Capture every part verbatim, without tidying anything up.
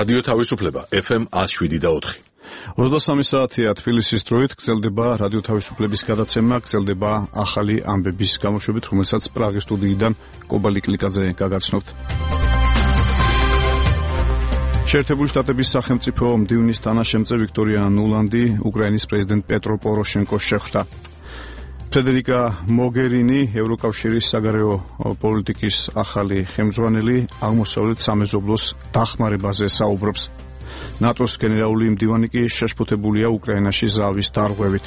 რადიო თავისუფლება ეფ ემ one oh seven და four. ოცდასამი საათია თბილისის დროით, გრძელდება რადიო თავისუფლების გადაცემა, გრძელდება ახალი ამბების გამოშვებით, რომელსაც პრაღის სტუდიიდან კობალი კლიკაძე გაგაცნობთ. შეერთებული შტატების სახელმწიფო მდივნის თანაშემწე ვიქტორია ნულანდი უკრაინის პრეზიდენტ პეტრო პოროშენკოს შეხვდა. ფრედერიკა მოგერინი, ევროკავშირის საგარეო პოლიტიკის ახალი ხელმძღვანელი, აღმოსავლეთ სამეზობლოს დახმარებაზე საუბრობს. ნატოს გენერალური მდივანი კი შეშფოთებულია უკრაინაში ზავის დარღვევით.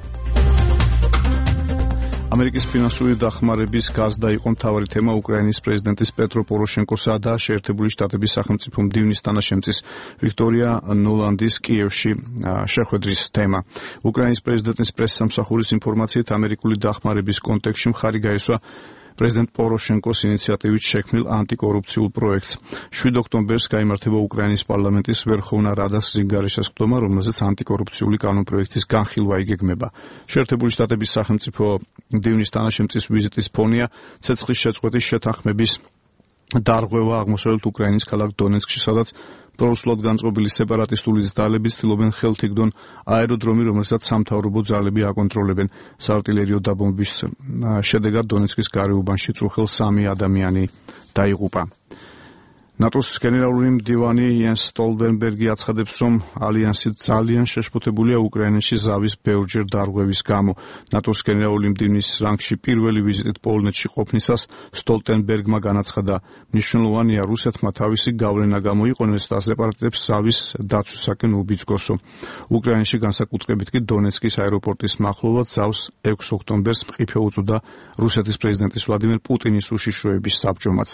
ამერიკის ფინანსური დახმარების გაზდა იყო მთავარი თემა უკრაინის პრეზიდენტის პეტრო პოროშენკოსა და შეერთებული შტატების სახელმწიფო მდივნის თანაშემწის ვიქტორია ნულანდის კიევში შეხვედრის თემა. უკრაინის პრეზიდენტის პრესსამსახურის ინფორმაციით, ამერიკული დახმარების კონტექსტში მხარი გაესვა პრეზიდენტ პოროშენკოს ინიციატივით შექმნილ ანტიკორუფციულ პროექტს. შვიდ ოქტომბერს გაიმართება უკრაინის პარლამენტის ვერხოვნა რადას ზინგარიშესკდომა, რომელზეც ანტიკორუფციული კანონპროექტის განხილვა იგეგმება. შეერთებული შტატების სახელმწიფო მდივნის თანაშემწის ვიზიტის ფონია ცეცხლის შეწყვეტის შეთანხმების დარღვევა აღმოსავლეთ უკრაინის ქალაქ დონეცკში, სადაც პროუსულად განწყობილი სეპარატისტული ძალები ცდილობენ ხელთიგდონ აეროდრომი, რომელსაც სამთავრობო ძალები აკონტროლებენ. საარტილერიო დაბომბვის შედეგად დონეცკის გარეუბანში წუხელ სამი ადამიანი დაიღუპა. ნატოს გენერალური მდივანი იენს სტოლტენბერგი აცხადებს, რომ ალიანსი ძალიან შეშფოთებულია უკრაინაში ზავის ბევრჯერ დარღვევის გამო. ნატოს გენერალური მდივნის რანგში პირველი ვიზიტით პოლონეთში ყოფნისას სტოლტენბერგმა განაცხადა, მნიშვნელოვანია რუსეთმა თავისი გავლენა გამოიყენოს და სეპარატისტებს ზავის დაცვისაკენ უბიძგოსო. უკრაინაში განსაკუთრებით კი დონეცკის აეროპორტის მახლობლად ზავს ექვსი ოქტომბერს მყიფე უწოდა რუსეთის პრეზიდენტის ვლადიმერ პუტინის უშიშროების საბჭომაც.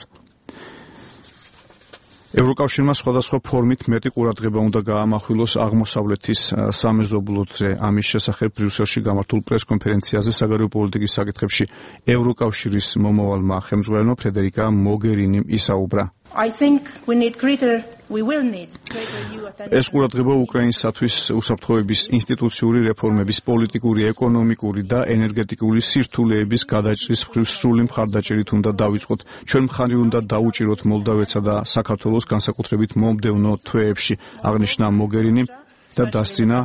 ევროკავშირმა სხვადასხვა ფორმით მეტი ყურადღება უნდა გაამახვილოს აღმოსავლეთის სამეზობლოზე. ამის შესახებ ბრიუსელში გამართულ პრესკონფერენციაზე საგარეო პოლიტიკის საკითხებში ევროკავშირის მომავალმა ხელმძღვანელმა ფრედერიკა მოგერინიმ ისაუბრა. I think we need greater we will need greater E U attention. ეს ყურადღება უკრაინისათვის უსაფრთხოების ინსტიტუციური რეფორმების, პოლიტიკური, ეკონომიკური და ენერგეტიკული სირთულეების გადაჭრის მხრივ სრული მხარდაჭერით უნდა დავიწყოთ. ჩვენ მხარი უნდა დაუჭიროთ მოლდავეთსა და საქართველოს განსაკუთრებით მომდევნო თვეებში, აღნიშნა მოგერინი და დასძინა,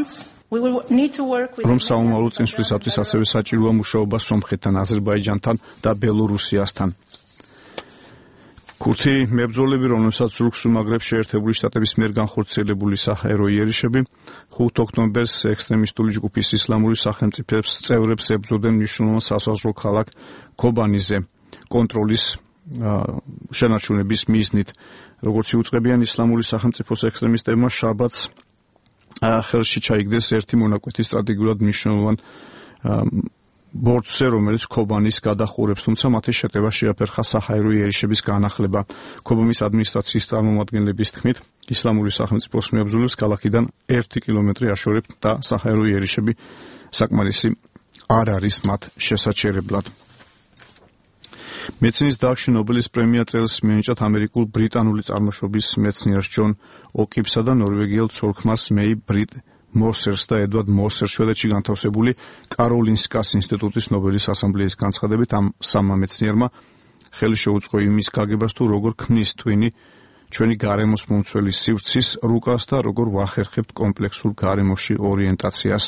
რომ საომავლო წინსვლისათვის ასევე საჭიროა მუშაობა სომხეთთან, აზერბაიჯანთან და ბელორუსიასთან. ქურთი მებრძოლები, რომელსაც ზურგს უმაგრებს შეერთებული შტატების მიერ განხორციელებული საჰაერო იერიშები, ხუთი ოქტომბერს ექსტრემისტული ჯგუფის ისლამური სახელმწიფოების წევრებს ებრძოდნენ მნიშვნელოვან სასაზღვრო ქალაქ ქობანიზე კონტროლის შენარჩუნების მიზნით. როგორც იუწყებიან ისლამური სახელმწიფოს ექსტრემისტებმა, შაბათს ხელში ჩაიგდეს ერთი მონაკვეთი სტრატეგიულად მნიშვნელოვან ბორცვზე, რომელიც ქობანის გადახურებს, თუმცა მათი შეტევა შეაფერხა საჰაერო იერიშების განახლება. ქობანის ადმინისტრაციის წარმომადგენლების თქმით, ისლამური სახელმწიფოს მებრძოლებს ქალაქიდან ერთი კილომეტრი აშორებთ და საჰაერო იერიშები საკმარისი არ არის მათ შესაჩერებლად. მეცნიერის დარგში ნობელის პრემია წელს მიენიჭათ ამერიკულ-ბრიტანული წარმოშობის მეცნიერს ჯონ ოკიფსა და ნორვეგიელ ცოლ-ქმარს მეი ბრიტ მოსერს და ედვარდ მოსერს. შვედეთში განთავსებული კაროლინსკას ინსტიტუტის ნობელის ასამბლეის განცხადებით, ამ სამმა მეცნიერმა ხელი შეუწყო იმის გაგებას, თუ როგორ ქმნის ტვინი ჩვენი გარემოს მომცველი სივრცის რუკას და როგორ ვახერხებთ კომპლექსურ გარემოში ორიენტაციას.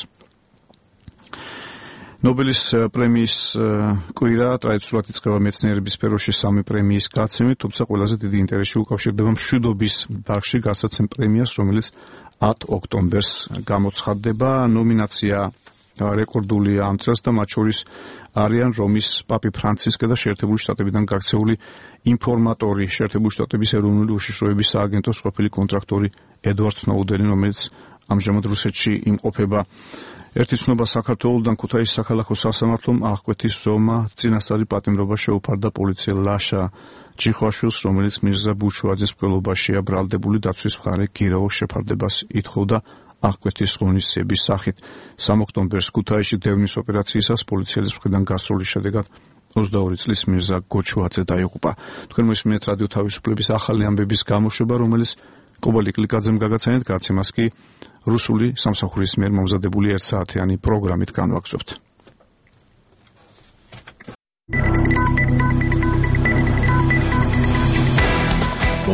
ნობელის პრემიის კვირა ტრადიციულად იწყება მეცნიერების სფეროში სამი პრემიის გაცემით, თუმცა ყველაზე დიდი ინტერესი უკავშირდება მშვიდობის დარგში გასაცემ პრემიას, რომელიც ათ ოქტომბერს გამოცხადდება. ნომინაცია რეკორდულია ამ წელს და მათ შორის არიან რომის პაპი ფრანცისკე და შეერთებული შტატებიდან გაქცეული ინფორმატორი, შეერთებული შტატების ეროვნული უშიშროების სააგენტოს ყოფილი კონტრაქტორი ედვარდ სნოუდენი, რომელიც ამჟამად რუსეთში იმყოფება. ერთი ცნობა საქართველოსთან ქუთაისის საქალაქო სასამართლომ აღკვეთის ზომა წინასწარი პატიმრობა შეუფარდა პოლიციელ ლაშა ჯიხვაშვილს, რომელიც მირზა ბუჩუაძის მკვლელობაშია ბრალდებული დაცვის მხარე გირაოს შეფარდებას ითხოვდა აღკვეთის ღონისძიების სახით. სამი ოქტომბერს ქუთაისში დევნის ოპერაციისას პოლიციელის მხრიდან გასროლის შედეგად ოცდაორი წლის მირზა გოჩუაძე დაიღუპა. თქვენ მოსმენთ რადიო თავისუფლების ახალი ამბების გამოშვება, რომელიც კობალი კლიკაძემ გაგაცანეთ, გაცემას კი რუსული სამსახურის მიერ მომზადებული ერთსაათიანი პროგრამით განვაგრძობთ.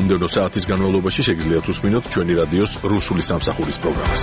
მომდევნო საათის განმავლობაში შეგიძლიათ უსმინოთ ჩვენი რადიოს რუსული სამსახურის პროგრამას.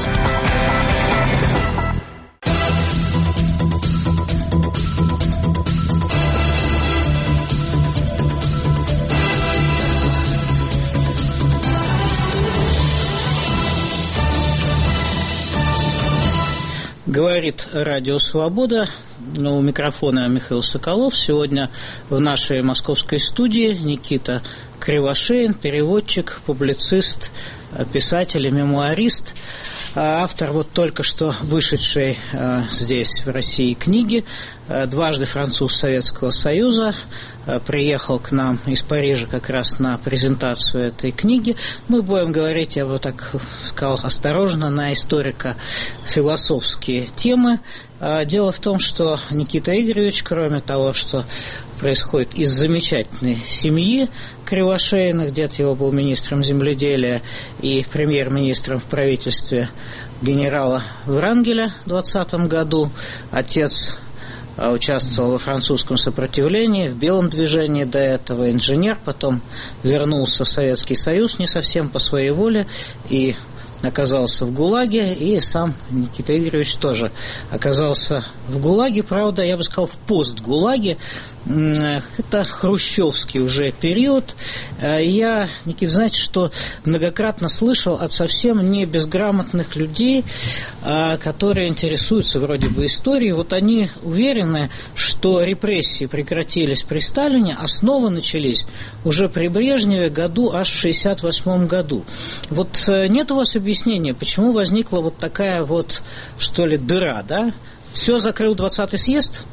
Говорит Радио Свобода. У микрофона Михаил Соколов. Сегодня в нашей московской студии Никита Кривошеин, переводчик, публицист, писатель и мемуарист, автор вот только что вышедшей здесь, в России, книги «Дважды француз Советского Союза». Приехал к нам из Парижа как раз на презентацию этой книги. Мы будем говорить, я бы так сказал, осторожно, на историко-философские темы. Дело в том, что Никита Игоревич, кроме того, что происходит из замечательной семьи Кривошеиных, дед его был министром земледелия и премьер-министром в правительстве генерала Врангеля в двадцатом году, отец участвовал во французском сопротивлении, в белом движении до этого, инженер, потом вернулся в Советский Союз не совсем по своей воле и оказался в ГУЛАГе, и сам Никита Игоревич тоже оказался в ГУЛАГе, правда, я бы сказал, в постгулаге. Это хрущевский уже период. Я, Никита, знаете, что многократно слышал от совсем не безграмотных людей, которые интересуются вроде бы историей. Вот они уверены, что репрессии прекратились при Сталине, а снова начались уже при Брежневе году аж в шестьдесят восьмом году. Вот нет у вас объяснения, почему возникла вот такая вот, что ли, дыра, да? Все закрыл двадцатый съезд?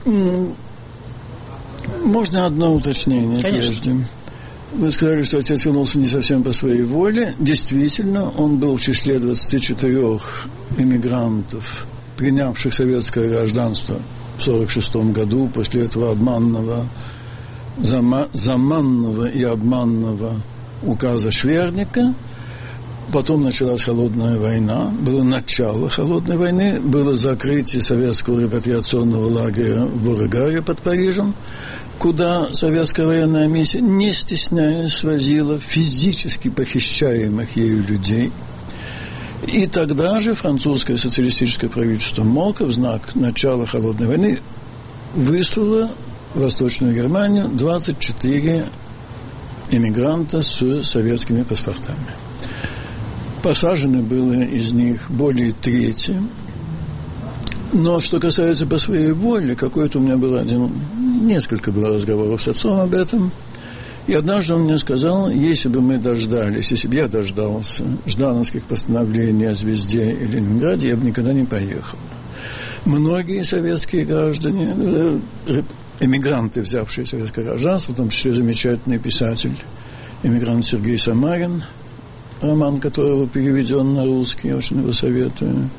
Можно одно уточнение? Конечно. Прежде. Вы сказали, что отец вернулся не совсем по своей воле. Действительно, он был в числе двадцати четырёх эмигрантов, принявших советское гражданство в сорок шестом году, после этого обманного, зама, заманного и обманного указа Шверника. Потом началась холодная война, было начало холодной войны, было закрытие советского репатриационного лагеря в Бурегаре под Парижем, куда советская военная миссия, не стесняясь, свозила физически похищаемых ею людей. И тогда же французское социалистическое правительство МОКа в знак начала холодной войны выслало в Восточную Германию двадцать четыре эмигранта с советскими паспортами. Посажено было из них более трети. Но что касается по своей воле, какой-то у меня был один, несколько было разговоров с отцом об этом. И однажды он мне сказал, если бы мы дождались, если бы я дождался ждановских постановлений о Звезде и Ленинграде, я бы никогда не поехал. Многие советские граждане, эмигранты, взявшие советское гражданство, в том числе замечательный писатель, эмигрант Сергей Самарин, роман которого переведен на русский, я очень его советую,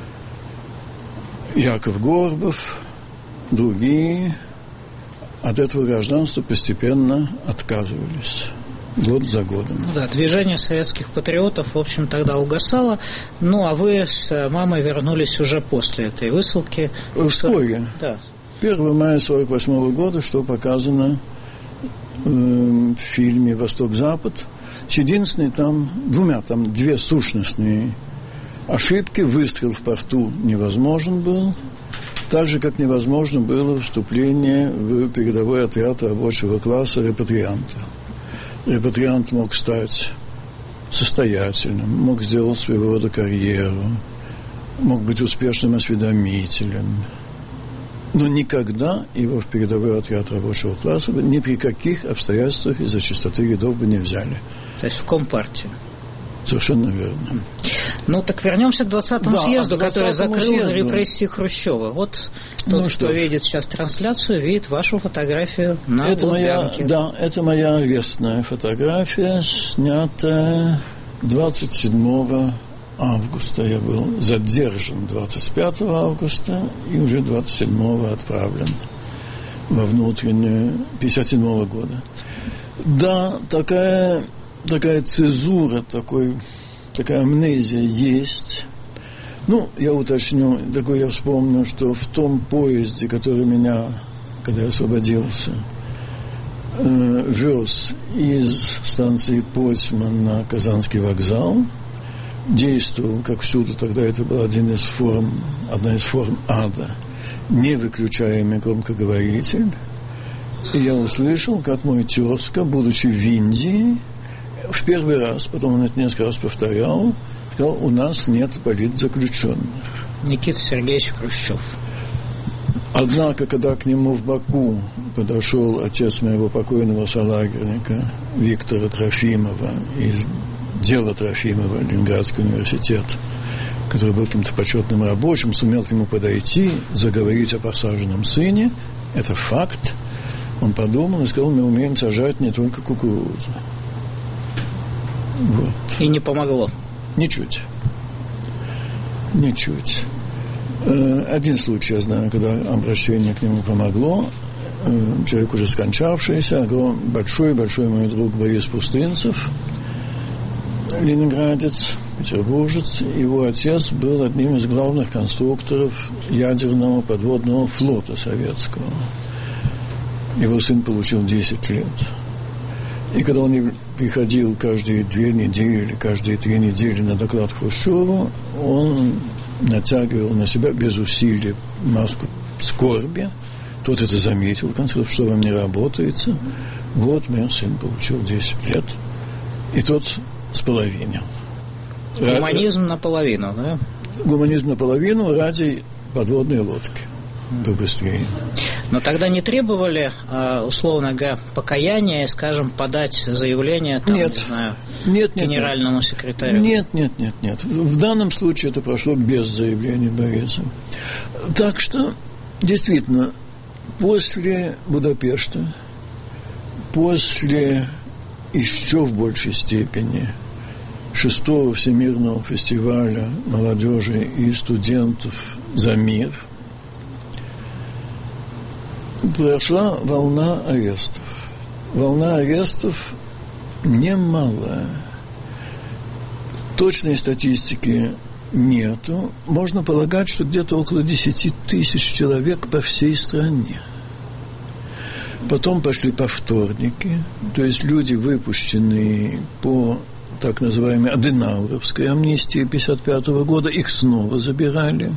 Яков Горбов, другие от этого гражданства постепенно отказывались, год за годом. Ну да, движение советских патриотов, в общем, тогда угасало. Ну, а вы с мамой вернулись уже после этой высылки. Вскоре. Да. первого мая сорок восьмого года, что показано э, в фильме «Восток-Запад», с единственной там, двумя, там две сущностные ошибки. Выстрел в порту невозможен был, так же, как невозможно было вступление в передовой отряд рабочего класса репатрианта. Репатриант мог стать состоятельным, мог сделать своего рода карьеру, мог быть успешным осведомителем, но никогда его в передовой отряд рабочего класса ни при каких обстоятельствах из-за чистоты рядов бы не взяли. То есть в Компартию. Совершенно верно. Ну, так вернемся к двадцатому да, съезду, к который закрыл съезду. репрессии Хрущева. Вот тот, ну, кто что видит сейчас трансляцию, видит вашу фотографию на это Лубянке. моя, да, это моя арестная фотография, снятая двадцать седьмого августа. Я был задержан двадцать пятого августа и уже двадцать седьмого отправлен во внутреннюю пятьдесят седьмого года. Да, такая, такая цезура, такой, такая амнезия есть. Ну, я уточню, такой я вспомню, что в том поезде, который меня, когда я освободился, э, вез из станции Потьман на Казанский вокзал, действовал, как всюду, тогда это был один из форм, одна из форм ада, невыключаемый громкоговоритель. И я услышал, как мой тезка, будучи в Индии, в первый раз, потом он это несколько раз повторял, сказал, у нас нет политзаключенных. Никита Сергеевич Хрущев. Однако, когда к нему в Баку подошел отец моего покойного солагерника Виктора Трофимова из дела Трофимова, Ленинградский университет, который был каким-то почетным рабочим, сумел к нему подойти, заговорить о посаженном сыне, это факт. Он подумал и сказал, мы умеем сажать не только кукурузу. Вот. И не помогло? Ничуть. Ничуть. Один случай я знаю, когда обращение к нему помогло. Человек уже скончавшийся, большой-большой мой друг Борис Пустынцев, ленинградец, петербуржец. Его отец был одним из главных конструкторов ядерного подводного флота советского. Его сын получил десять лет. И когда он приходил каждые две недели или каждые три недели на доклад Хрущеву, он натягивал на себя без усилий маску скорби. Тот это заметил, в конце концов, что вам не работается. Вот, мой сын получил десять лет. И тот споловинил. Гуманизм наполовину, да? Гуманизм наполовину ради подводной лодки. Побыстрее. Но тогда не требовали, условно говоря, покаяния, скажем, подать заявление, там, нет. не знаю, нет, нет, генеральному нет. секретарю? Нет, нет, нет, нет. В данном случае это прошло без заявления Бориса. Так что, действительно, после Будапешта, после еще в большей степени шестого Всемирного фестиваля молодежи и студентов за мир, прошла волна арестов. Волна арестов немалая. Точной статистики нету. Можно полагать, что где-то около десять тысяч человек по всей стране. Потом пошли повторники, то есть люди, выпущенные по так называемой Аденауровской амнистии пятьдесят пятого года, их снова забирали.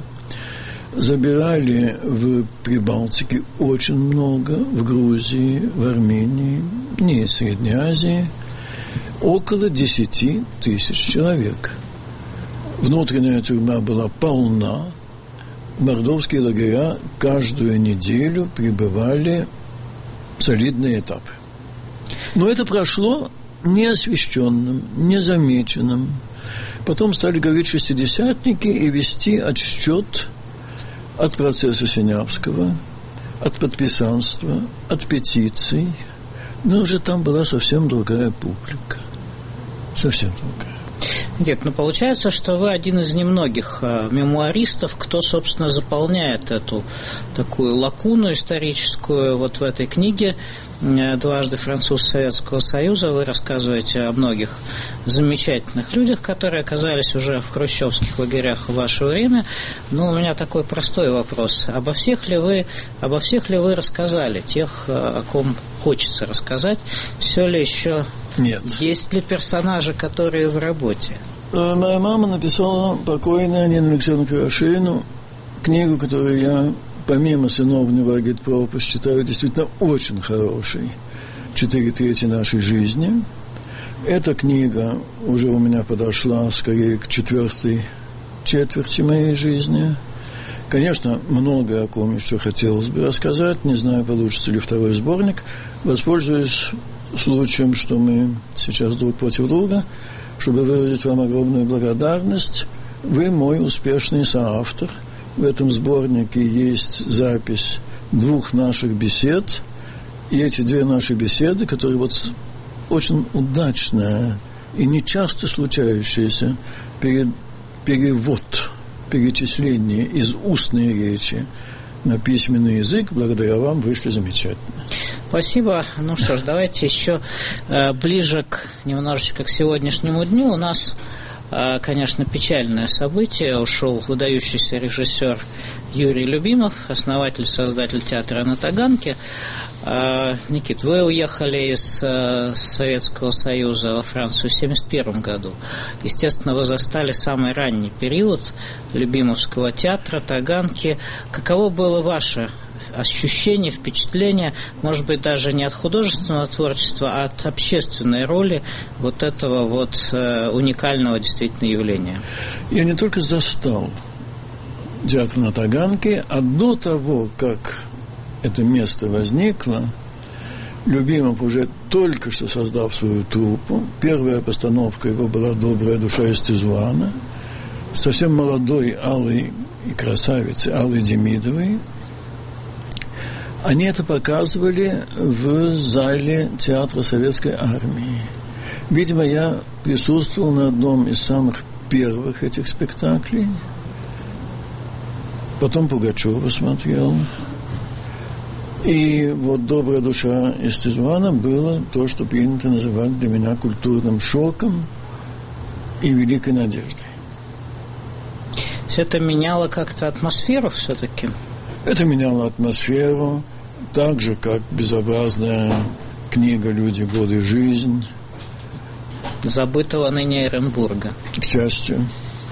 Забирали в Прибалтике очень много, в Грузии, в Армении, не из Средней Азии, около десять тысяч человек. Внутренняя тюрьма была полна, в мордовские лагеря каждую неделю прибывали солидные этапы. Но это прошло неосвещенным, незамеченным. Потом стали говорить шестидесятники и вести отсчет от процесса Синявского, от подписанства, от петиций. Но уже там была совсем другая публика. Совсем другая. Нет, ну получается, что вы один из немногих э, мемуаристов, кто, собственно, заполняет эту такую лакуну историческую вот в этой книге э, «Дважды француз Советского Союза». Вы рассказываете о многих замечательных людях, которые оказались уже в хрущевских лагерях в ваше время. Но у меня такой простой вопрос. Обо всех ли вы, обо всех ли вы рассказали, тех, о ком хочется рассказать? Все ли еще... Нет. Есть ли персонажи, которые в работе? Моя мама написала покойная Нина Алексеевна Кривошеину книгу, которую я, помимо сыновнего агитпропа, считаю действительно очень хорошей. «Четыре трети нашей жизни». Эта книга уже у меня подошла скорее к четвертой четверти моей жизни. Конечно, многое о ком еще хотелось бы рассказать. Не знаю, получится ли второй сборник. Воспользуюсь случаем, что мы сейчас друг против друга, чтобы выразить вам огромную благодарность. Вы мой успешный соавтор. В этом сборнике есть запись двух наших бесед. И эти две наши беседы, которые вот очень удачная и нечасто случающаяся перевод, перечисление из устной речи на письменный язык, благодаря вам, вышли замечательно. Спасибо. Ну что ж, давайте еще э, ближе к, немножечко к сегодняшнему дню. У нас конечно, печальное событие. Ушел выдающийся режиссер Юрий Любимов, основатель, создатель театра на Таганке. Никит, вы уехали из Советского Союза во Францию в семьдесят первом году. Естественно, вы застали самый ранний период Любимовского театра, Таганки. Каково было ваше ощущение, впечатление, может быть, даже не от художественного творчества, а от общественной роли вот этого вот уникального действительно явления? Я не только застал театр на Таганке, а до того, как это место возникло, Любимов, уже только что создав свою труппу, первая постановка его была «Добрая душа из Тезуана», совсем молодой Аллой и красавицей Аллой Демидовой. Они это показывали в зале театра Советской Армии. Видимо, я присутствовал на одном из самых первых этих спектаклей. Потом Пугачева смотрел. И вот «Добрая душа из Тезуана» было то, что принято называть для меня культурным шоком и великой надеждой. Все это меняло как-то атмосферу все-таки? Это меняло атмосферу, так же, как безобразная книга «Люди, годы, жизнь». Забытого ныне Эренбурга. К счастью.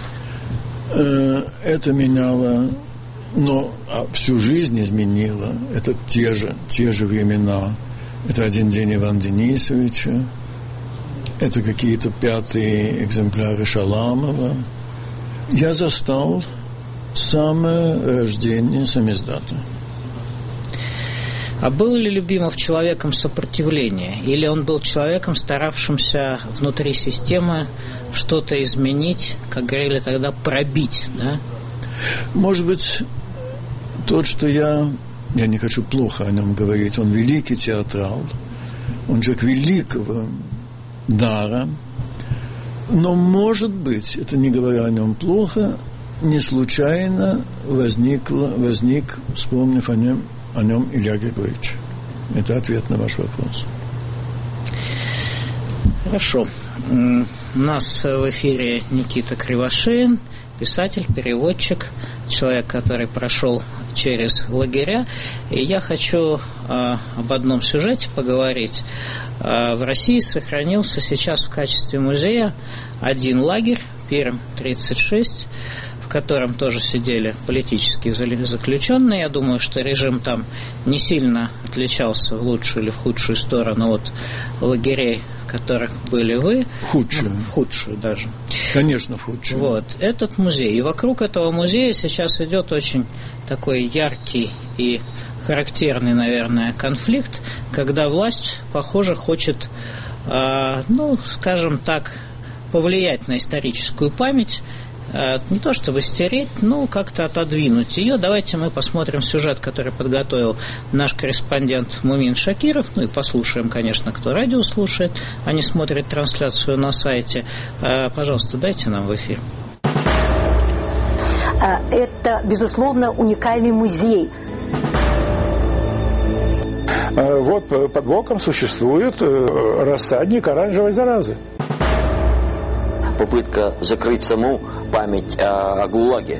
Это меняло... Но а всю жизнь изменило. Это те же, те же времена. Это «Один день» Ивана Денисовича. Это какие-то пятые экземпляры Шаламова. Я застал самое рождение самиздата. А был ли Любимов человеком сопротивления? Или он был человеком, старавшимся внутри системы что-то изменить, как говорили тогда, пробить, да? Может быть, тот, что я... Я не хочу плохо о нем говорить. Он великий театрал. Он человек великого дара. Но, может быть, это не говоря о нем плохо, не случайно возникло, возник, вспомнив о нем, о нем Илья Григорьевич. Это ответ на ваш вопрос. Хорошо. У нас в эфире Никита Кривошеин, писатель, переводчик, человек, который прошел через лагеря. И я хочу э, об одном сюжете поговорить. Э, в России сохранился сейчас в качестве музея один лагерь, Пермь тридцать шесть, в котором тоже сидели политические заключенные. Я думаю, что режим там не сильно отличался в лучшую или в худшую сторону от лагерей, в которых были вы. В худшую. Ну, в худшую даже. Конечно, в худшую. Вот, этот музей. И вокруг этого музея сейчас идет очень такой яркий и характерный, наверное, конфликт, когда власть, похоже, хочет, э, ну, скажем так, повлиять на историческую память, э, не то чтобы стереть, но как-то отодвинуть ее. Давайте мы посмотрим сюжет, который подготовил наш корреспондент Мумин Шакиров, ну и послушаем, конечно, кто радио слушает, а не смотрит трансляцию на сайте. Э, пожалуйста, дайте нам в эфир. Это, безусловно, уникальный музей. Вот под боком существует рассадник оранжевой заразы. Попытка закрыть саму память о, о ГУЛАГе.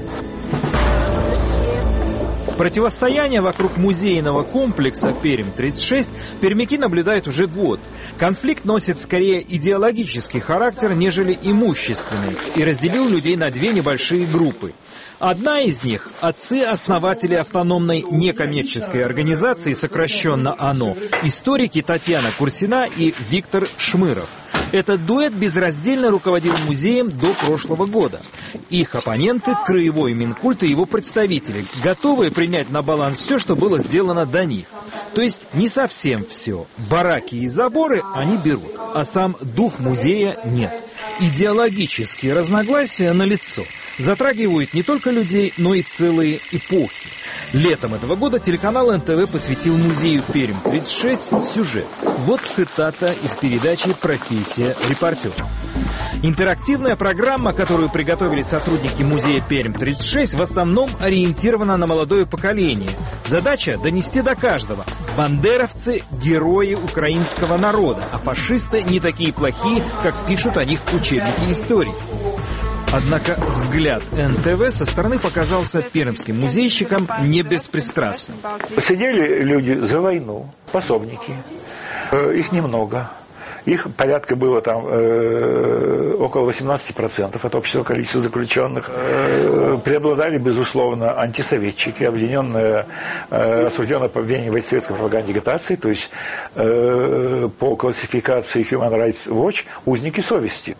Противостояние вокруг музейного комплекса Пермь тридцать шесть пермяки наблюдают уже год. Конфликт носит скорее идеологический характер, нежели имущественный, и разделил людей на две небольшие группы. Одна из них – отцы-основатели автономной некоммерческой организации, сокращенно ОНО, историки Татьяна Курсина и Виктор Шмыров. Этот дуэт безраздельно руководил музеем до прошлого года. Их оппоненты – краевой Минкульт и его представители, готовые принять на баланс все, что было сделано до них. То есть не совсем все. Бараки и заборы они берут, а сам дух музея нет. Идеологические разногласия налицо. Затрагивают не только людей, но и целые эпохи. Летом этого года телеканал эн тэ вэ посвятил музею Пермь тридцать шесть сюжет. Вот цитата из передачи «Профессия репортера». Интерактивная программа, которую приготовили сотрудники музея Пермь тридцать шесть, в основном ориентирована на молодое поколение. Задача – донести до каждого. Бандеровцы – герои украинского народа, а фашисты не такие плохие, как пишут о них учебники истории. Однако взгляд эн тэ вэ со стороны показался пермским музейщикам не беспристрастным. Сидели люди за войну, пособники. Их немного. Их порядка было там э, около восемнадцать процентов от общего количества заключенных. Э, преобладали, безусловно, антисоветчики, обвиненные, э, осужденные по обвинению в антисоветской пропаганде и агитации, то есть э, по классификации Human Rights Watch узники совести.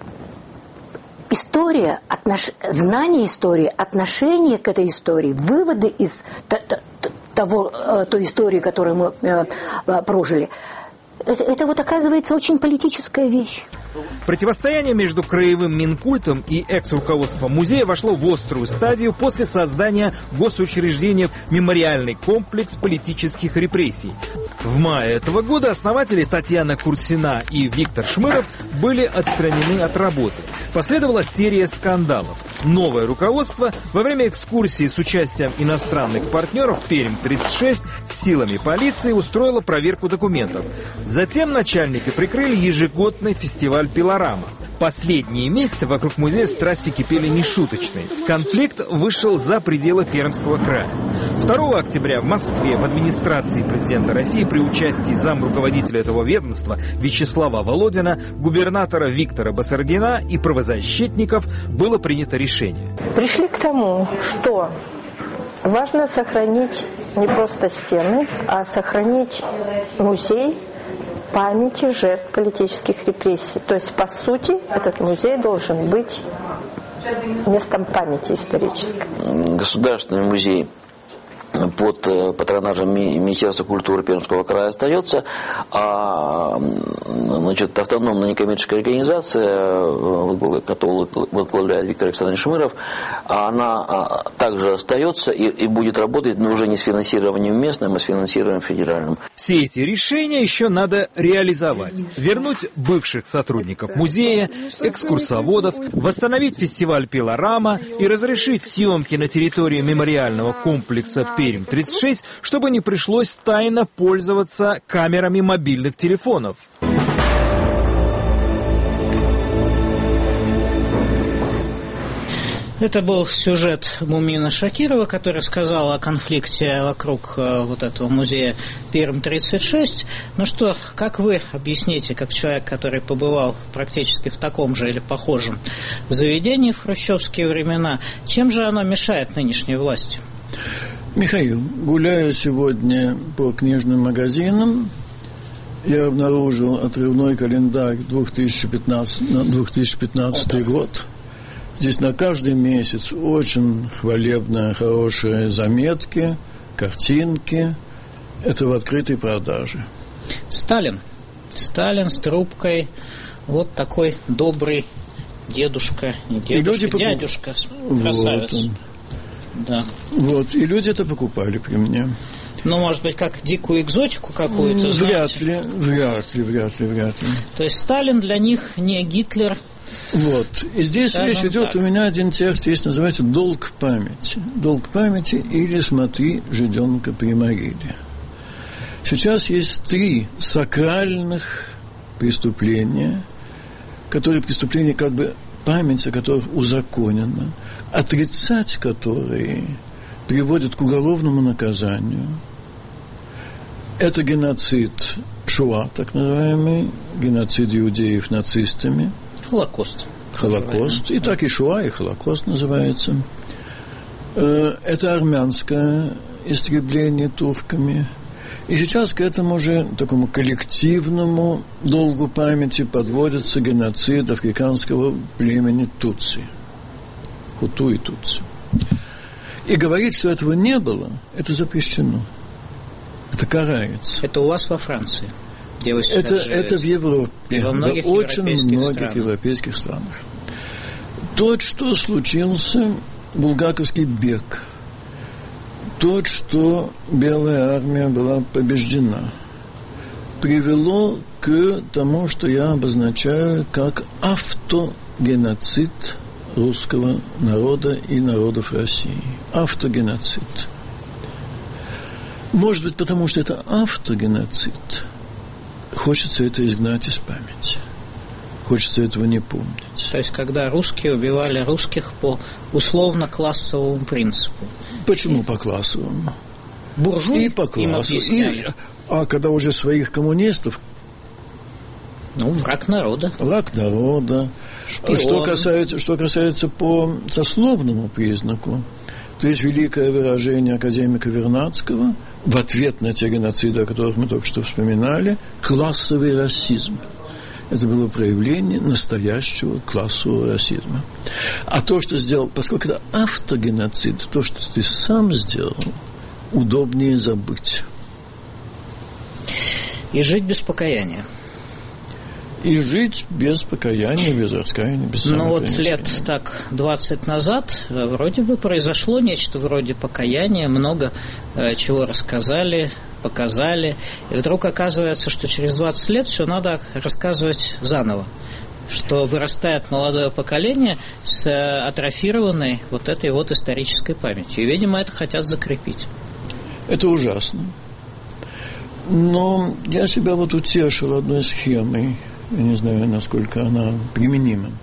История, отнош... знание истории, отношение к этой истории, выводы из того, той истории, которую мы э, прожили, это, это вот оказывается очень политическая вещь. Противостояние между краевым Минкультом и экс-руководством музея вошло в острую стадию после создания госучреждения «Мемориальный комплекс политических репрессий». В мае этого года основатели Татьяна Курсина и Виктор Шмыров были отстранены от работы. Последовала серия скандалов. Новое руководство во время экскурсии с участием иностранных партнеров Пермь тридцать шесть силами полиции устроило проверку документов. Затем начальники прикрыли ежегодный фестиваль «Пилорама». Последние месяцы вокруг музея страсти кипели нешуточные. Конфликт вышел за пределы Пермского края. второго октября в Москве в администрации президента России при участии замруководителя этого ведомства Вячеслава Володина, губернатора Виктора Басаргина и правозащитников было принято решение. Пришли к тому, что важно сохранить не просто стены, а сохранить музей памяти жертв политических репрессий. То есть, по сути, этот музей должен быть местом памяти исторической. Государственный музей под патронажем Министерства культуры Пермского края остается, а значит, автономная некоммерческая организация, которую возглавляет Виктор Александрович Шмыров, она также остается и, и будет работать, но уже не с финансированием местным, а с финансированием федеральным. Все эти решения еще надо реализовать. Вернуть бывших сотрудников музея, экскурсоводов, восстановить фестиваль «Пилорама» и разрешить съемки на территории мемориального комплекса Пермь тридцать шесть, чтобы не пришлось тайно пользоваться камерами мобильных телефонов. Это был сюжет Мумина Шакирова, который сказал о конфликте вокруг э, вот этого музея Пермь тридцать шесть. Ну что, как вы объясните, как человек, который побывал практически в таком же или похожем заведении в хрущевские времена, чем же оно мешает нынешней власти? Михаил, гуляя сегодня по книжным магазинам, я обнаружил отрывной календарь две тысячи пятнадцатый год. Здесь на каждый месяц очень хвалебные, хорошие заметки, картинки. Это в открытой продаже. Сталин. Сталин с трубкой. Вот такой добрый дедушка. Не дедушка, покуп... дядюшка. Красавец. Вот да. Вот. И люди это покупали при мне. Ну, может быть, как дикую экзотику какую-то, вряд знаете? ли, вряд ли, вряд ли, вряд ли. То есть Сталин для них не Гитлер. Вот. И здесь Скажем речь идет, так. у меня один текст есть, называется «Долг памяти». «Долг памяти» или «Смотри, жиденка при могиле». Сейчас есть три сакральных преступления, которые преступления, как бы память о которых узаконена, отрицать которые приводит к уголовному наказанию. Это геноцид Шоа, так называемый, геноцид иудеев нацистами. Холокост. Холокост. И так и Шоа, и Холокост называется. Это армянское истребление турками. И сейчас к этому же такому коллективному долгу памяти подводится геноцид африканского племени Тутси. Хуту и Тутси. И говорить, что этого не было, это запрещено. Это карается. Это у вас во Франции, где вы сейчас это, живете. это в Европе, и во многих в очень многих странах. европейских странах. То, что случился булгаковский бег, то, что Белая армия была побеждена, привело к тому, что я обозначаю как автогеноцид русского народа и народов России. Автогеноцид. Может быть, потому что это автогеноцид, хочется это изгнать из памяти. хочется этого не помнить. То есть, когда русские убивали русских по условно-классовому принципу. Почему и... по классовому? Буржуи и по классу. И... А когда уже своих коммунистов... Ну, враг народа. Враг народа. Что касается, что касается по сословному признаку, то есть великое выражение академика Вернадского в ответ на те геноциды, о которых мы только что вспоминали, классовый расизм. Это было проявление настоящего классового расизма. А то, что сделал, поскольку это автогеноцид, то, что ты сам сделал, удобнее забыть. И жить без покаяния. И жить без покаяния, без раскаяния, без самопринятия. Ну вот лет так двадцать назад вроде бы произошло нечто вроде покаяния, много э, чего рассказали, показали. И вдруг оказывается, что через двадцать лет все надо рассказывать заново. Что вырастает молодое поколение с атрофированной вот этой вот исторической памятью. И, видимо, это хотят закрепить. Это ужасно. Но я себя вот утешил одной схемой. Я не знаю, насколько она применима,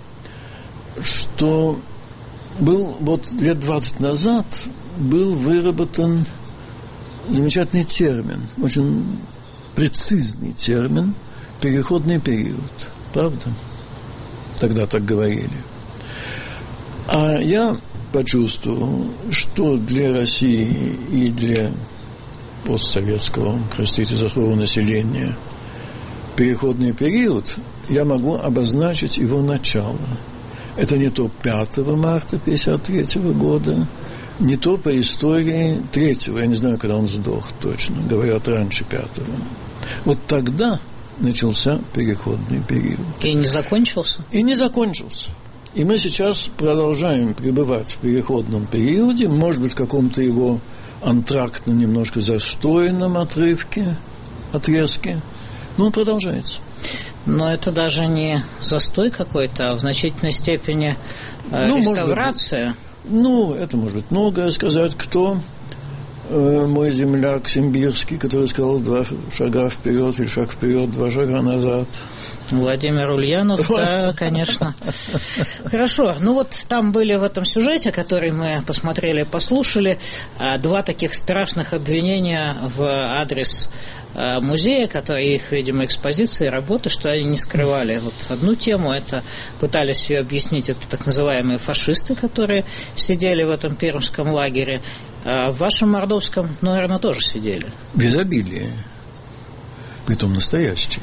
что был вот лет двадцать назад был выработан замечательный термин, очень прецизный термин «переходный период». Правда? Тогда так говорили. А я почувствовал, что для России и для постсоветского, простите за слово, населения переходный период, я могу обозначить его начало. Это не то пятого марта пятьдесят третьего года, не то по истории третьего, я не знаю, когда он сдох точно, говорят, раньше пятого. Вот тогда начался переходный период. И не закончился? И не закончился. И мы сейчас продолжаем пребывать в переходном периоде, может быть, в каком-то его антрактно немножко застойном отрывке, отрезке, но он продолжается. Но это даже не застой какой-то, а в значительной степени э, ну, реставрация. Быть, ну, это может быть многое сказать. Кто э, мой земляк Симбирский, который сказал два шага вперед или шаг вперед, два шага назад? Владимир Ульянов, вот. Да, конечно. Хорошо, ну вот там были в этом сюжете, который мы посмотрели и послушали, два таких страшных обвинения в адрес музея, которые их, видимо, экспозиции, работы, что они не скрывали. Вот одну тему, это пытались ее объяснить, это так называемые фашисты, которые сидели в этом пермском лагере. А в вашем мордовском, ну, наверное, тоже сидели. В изобилии. Притом настоящие.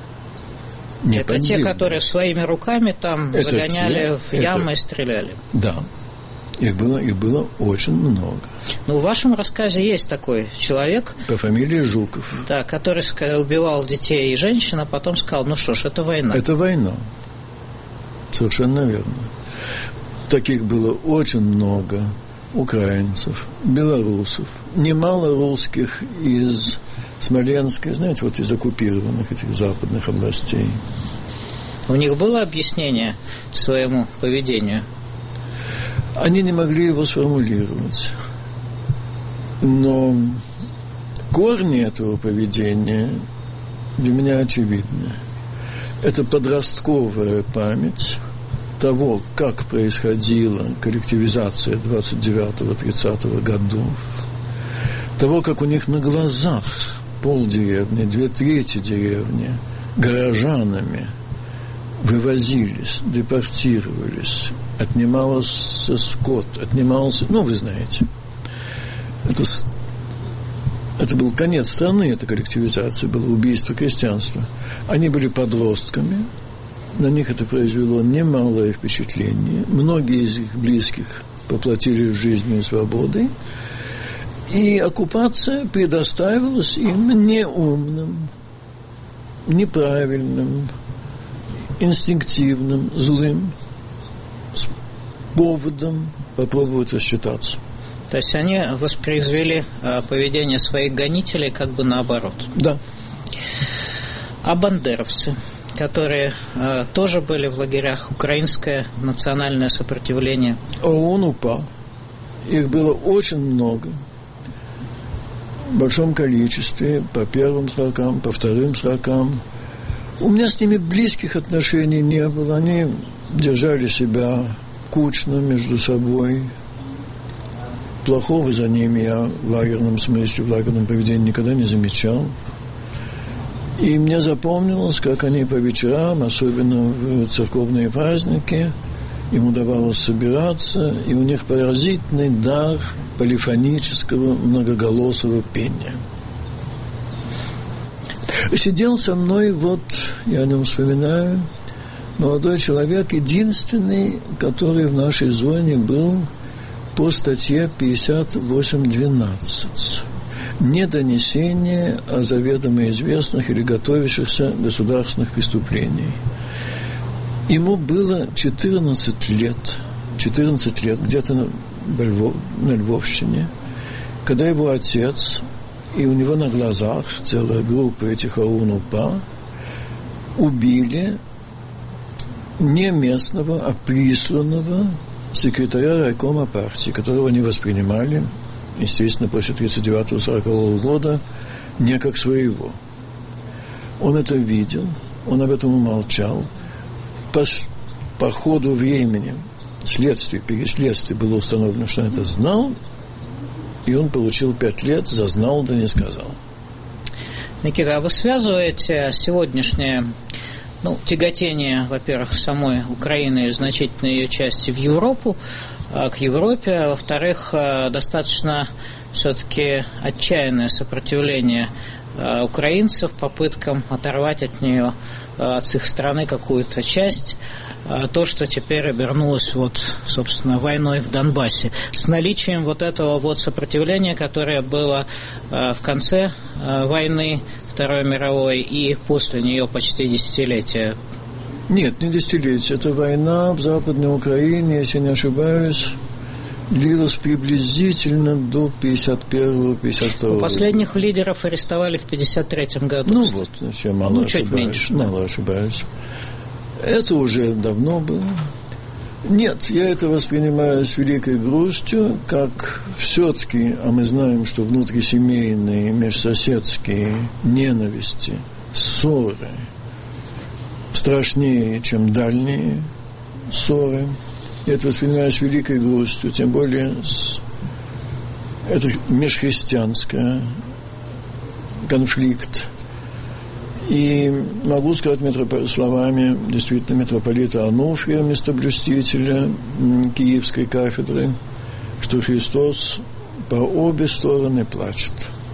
Не это подземные. Те, которые своими руками там это загоняли те, в ямы это... и стреляли. Да. Их было, их было очень много. Ну, в вашем рассказе есть такой человек... По фамилии Жуков. Да, который убивал детей и женщин, а потом сказал, ну что ж, это война. Это война. Совершенно верно. Таких было очень много украинцев, белорусов, немало русских из Смоленска, знаете, вот из оккупированных этих западных областей. У них было объяснение своему поведению? Они не могли его сформулировать. Но корни этого поведения для меня очевидны. Это подростковая память того, как происходила коллективизация двадцать девятого тридцатого годов, того, как у них на глазах полдеревни, две трети деревни горожанами вывозились, депортировались, отнимался скот, отнимался, ну, вы знаете. Это, это был конец страны, эта коллективизация, было убийство крестьянства. Они были подростками, на них это произвело немалое впечатление. Многие из их близких поплатились жизнью и свободой. И оккупация предоставилась им неумным, неправильным, инстинктивным, злым с поводом попробовать рассчитаться. То есть они воспроизвели э, поведение своих гонителей как бы наоборот. Да. А бандеровцы, которые э, тоже были в лагерях, украинское национальное сопротивление? ООН УПА. Их было очень много. В большом количестве, по первым срокам, по вторым срокам. У меня с ними близких отношений не было. Они держали себя кучно между собой. Плохого за ними я в лагерном смысле, в лагерном поведении никогда не замечал. И мне запомнилось, как они по вечерам, особенно в церковные праздники, им удавалось собираться, и у них поразительный дар полифонического многоголосого пения. Сидел со мной, вот, я о нем вспоминаю, молодой человек, единственный, который в нашей зоне был по статье пятьдесят восемь двенадцать. Недонесение о заведомо известных или готовящихся государственных преступлениях. Ему было четырнадцать лет, четырнадцать лет, где-то на, Львов, на Львовщине, когда его отец, и у него на глазах целая группа этих ОУН-УПА, убили не местного, а присланного секретаря райкома партии, которого они воспринимали, естественно, после тридцать девятого сорокового года, не как своего. Он это видел, он об этом умолчал. По, по ходу времени следствие, переследствие было установлено, что он это знал, и он получил пять лет за знал, да не сказал. Никита, а вы связываете сегодняшнее ну, тяготение, во-первых, самой Украины и значительной ее части в Европу, к Европе, а во-вторых, достаточно все-таки отчаянное сопротивление украинцев попыткам оторвать от нее, от их страны какую-то часть, то, что теперь обернулось, вот, собственно, войной в Донбассе, с наличием вот этого вот сопротивления, которое было в конце войны Второй мировой и после нее почти десятилетия. Нет, не десятилетия. Это война в Западной Украине, если не ошибаюсь, длилась приблизительно до пятьдесят первого — пятьдесят второго. Последних лидеров арестовали в пятьдесят третьем году. Ну вот, я мало ну, ошибаюсь. Чуть меньше, мало да. ошибаюсь. Это уже давно было. Нет, я это воспринимаю с великой грустью, как все-таки, а мы знаем, что внутрисемейные, межсоседские ненависти, ссоры страшнее, чем дальние ссоры. Я это воспринимаю с великой грустью, тем более с... это межхристианский конфликт. И могу сказать метроп... словами действительно митрополита Ануфрия, местоблюстителя Киевской кафедры, что Христос по обе стороны плачет.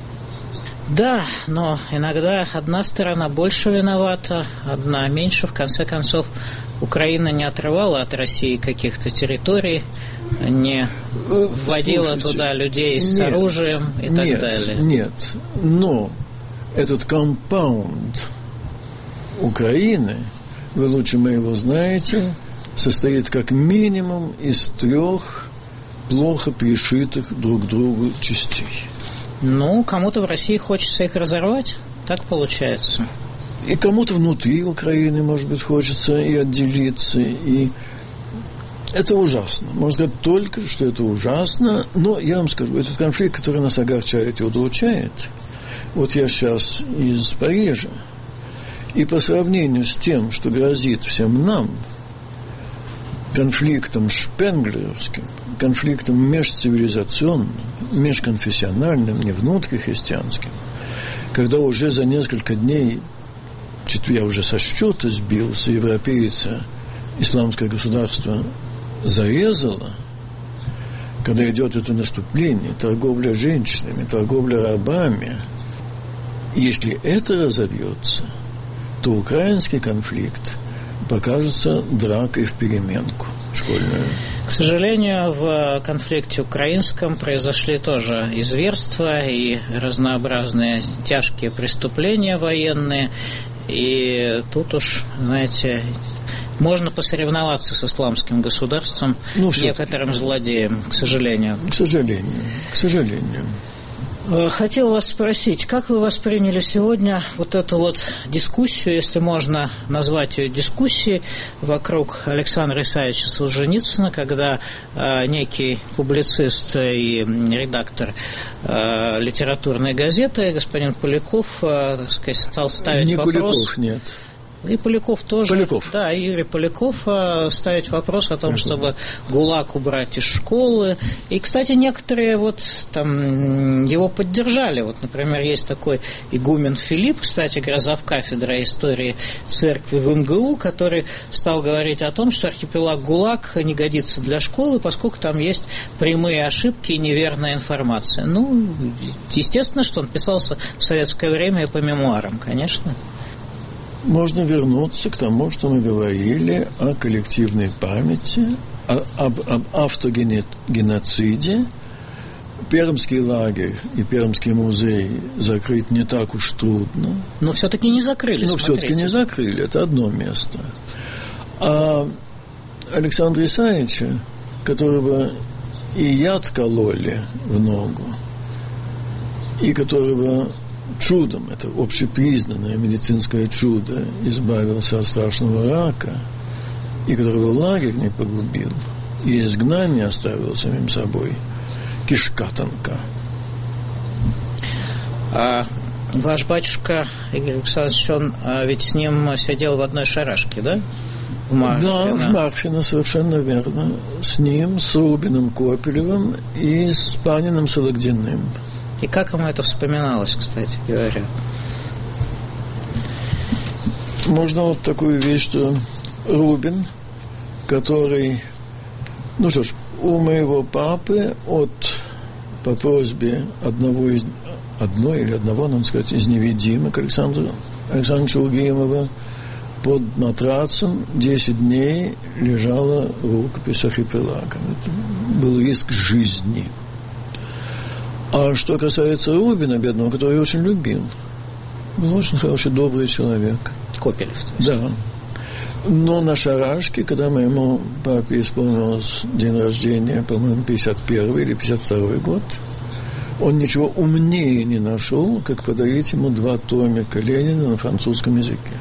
Да, но иногда одна сторона больше виновата, одна меньше. В конце концов, Украина не отрывала от России каких-то территорий, не вводила Слушайте, туда людей с нет, оружием и так нет, далее. Нет, но этот компаунд Украины, вы лучше моего знаете, состоит как минимум из трех плохо пришитых друг к другу частей. Ну, кому-то в России хочется их разорвать, так получается. И кому-то внутри Украины, может быть, хочется и отделиться, и это ужасно. Можно сказать только, что это ужасно, но я вам скажу, этот конфликт, который нас огорчает и удручает, вот я сейчас из Парижа, и по сравнению с тем, что грозит всем нам, конфликтом шпенглеровским, конфликтом межцивилизационным, межконфессиональным, не внутрихристианским, когда уже за несколько дней, я уже со счета сбился, европейца исламское государство зарезало, когда идет это наступление, торговля женщинами, торговля рабами, если это разобьется, то украинский конфликт покажется дракой в переменку школьную. К сожалению, в конфликте украинском произошли тоже и зверства, и разнообразные тяжкие преступления военные. И тут уж, знаете, можно посоревноваться с исламским государством, ну, некоторым злодеям, к сожалению. К сожалению, к сожалению. Хотел вас спросить, как вы восприняли сегодня вот эту вот дискуссию, если можно назвать ее дискуссией, вокруг Александра Исаевича Солженицына, когда э, некий публицист и редактор э, литературной газеты, господин Поляков, э, так сказать, стал ставить не вопрос... Поляков, нет. И Поляков тоже. Поляков. Да, Юрий Поляков ставит вопрос о том, Поляков. Чтобы ГУЛАГ убрать из школы. И, кстати, некоторые вот там его поддержали. Вот, например, есть такой игумен Филипп, кстати говоря, завкафедра истории церкви в эм гэ у, который стал говорить о том, что архипелаг ГУЛАГ не годится для школы, поскольку там есть прямые ошибки и неверная информация. Ну, естественно, что он писался в советское время и по мемуарам, конечно. Можно вернуться к тому, что мы говорили о коллективной памяти, о, об, об автогеноциде. Пермский лагерь и Пермский музей закрыть не так уж трудно. Но все-таки не закрыли. Но все-таки не закрыли, это одно место. А Александра Исаевича, которого и яд кололи в ногу, и которого чудом, это общепризнанное медицинское чудо, избавился от страшного рака, и которого лагерь не погубил, и изгнание оставил самим собой, кишка тонка. А ваш батюшка Игорь Александрович, он а, ведь с ним сидел в одной шарашке, да? В Марфино. Да, в Марфино, совершенно верно. С ним, с Рубиным Копелевым и с Паниным Сологдиным. И как ему это вспоминалось, кстати говоря? Можно вот такую вещь, что Рубин, который... Ну что ж, у моего папы от, по просьбе одного из... Одной или одного, надо сказать, из невидимых Александра Александровича Угримова под матрацем десять дней лежала рукопись архипелага. Это был риск жизни. А что касается Рубина, бедного, который я очень любил, был очень хороший, добрый человек. Копелев. Да. Но на шарашке, когда моему папе исполнилось день рождения, по-моему, пятьдесят первый или пятьдесят второй год, он ничего умнее не нашел, как подарить ему два томика Ленина на французском языке.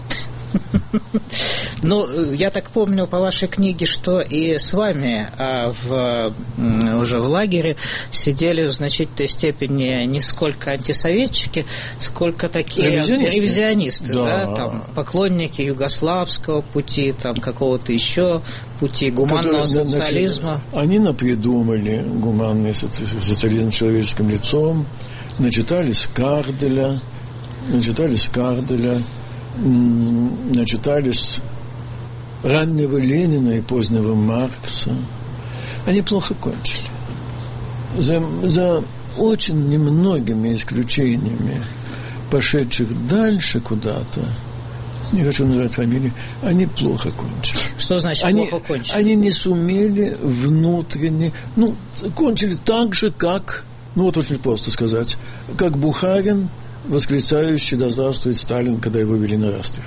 Ну, я так помню по вашей книге, что и с вами а в, уже в лагере сидели в значительной степени не сколько антисоветчики, сколько такие ревизионисты, ревизионисты, да. Да, там, поклонники югославского пути, там, какого-то еще пути, гуманного Которые, социализма. Значит, они напридумали гуманный социализм человеческим лицом, начитались Карделя, начитались Карделя, начитались раннего Ленина и позднего Маркса. Они плохо кончили. За, за очень немногими исключениями, пошедших дальше куда-то, не хочу называть фамилии, они плохо кончили. Что значит они, плохо кончили? Они не сумели внутренне... Ну, кончили так же, как... Ну, вот очень просто сказать. Как Бухарин, восклицающий «Да здравствует Сталин», когда его вели на расстрел.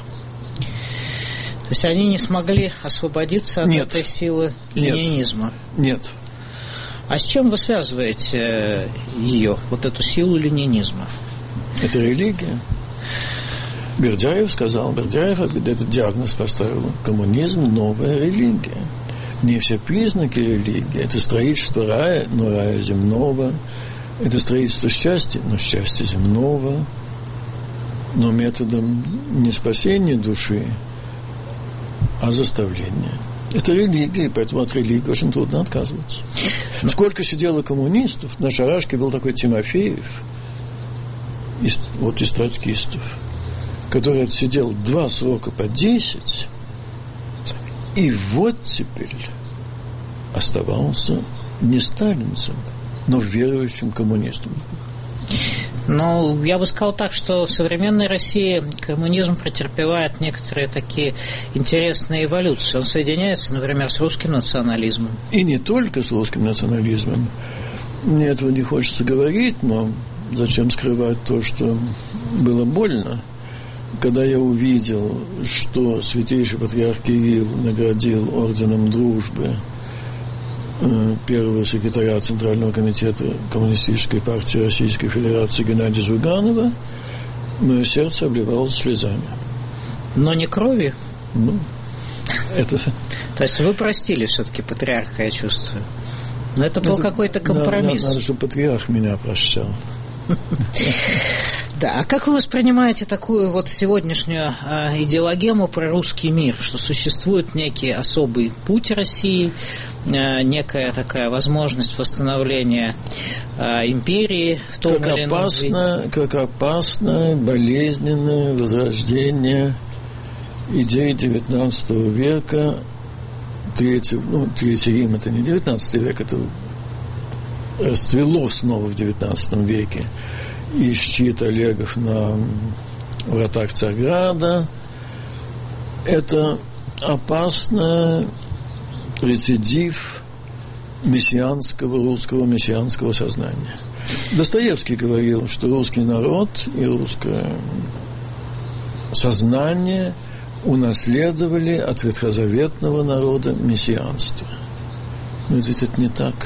То есть они не смогли освободиться от Нет. этой силы ленинизма? Нет. А с чем вы связываете ее, вот эту силу ленинизма? Это религия. Бердяев сказал, Бердяев этот диагноз поставил: коммунизм – новая религия. Не все признаки религии – это строительство рая, но рая земного, это строительство счастья, но счастья земного, но методом не спасения души, а заставления. Это религия, и поэтому от религии очень трудно отказываться. Сколько сидело коммунистов, на шарашке был такой Тимофеев, из, вот из троцкистов, который отсидел два срока по десять, и вот теперь оставался не сталинцем, но верующим коммунистом. Ну, я бы сказал так, что в современной России коммунизм претерпевает некоторые такие интересные эволюции. Он соединяется, например, с русским национализмом. И не только с русским национализмом. Мне этого не хочется говорить, но зачем скрывать то, что было больно? Когда я увидел, что святейший патриарх Кирилл наградил орденом дружбы первого секретаря Центрального комитета Коммунистической партии Российской Федерации Геннадия Зюганова, мое сердце обливалось слезами. Но не кровью? Ну, это... То есть вы простили все-таки патриарха, я чувствую. Но это был это, какой-то компромисс. Надо, надо, чтобы патриарх меня прощал. Да, а как вы воспринимаете такую вот сегодняшнюю э, идеологему про русский мир, что существует некий особый путь России, э, некая такая возможность восстановления э, империи в том как или ином опасно, виде? Как опасное, болезненное возрождение идей девятнадцатого века, третий, ну, Третий Рим, это не девятнадцатый век, это расцвело снова в девятнадцатом веке. И щит Олегов на вратах Царьграда. Это опасный рецидив мессианского, русского мессианского сознания. Достоевский говорил, что русский народ и русское сознание унаследовали от ветхозаветного народа мессианство. Но ведь это не так.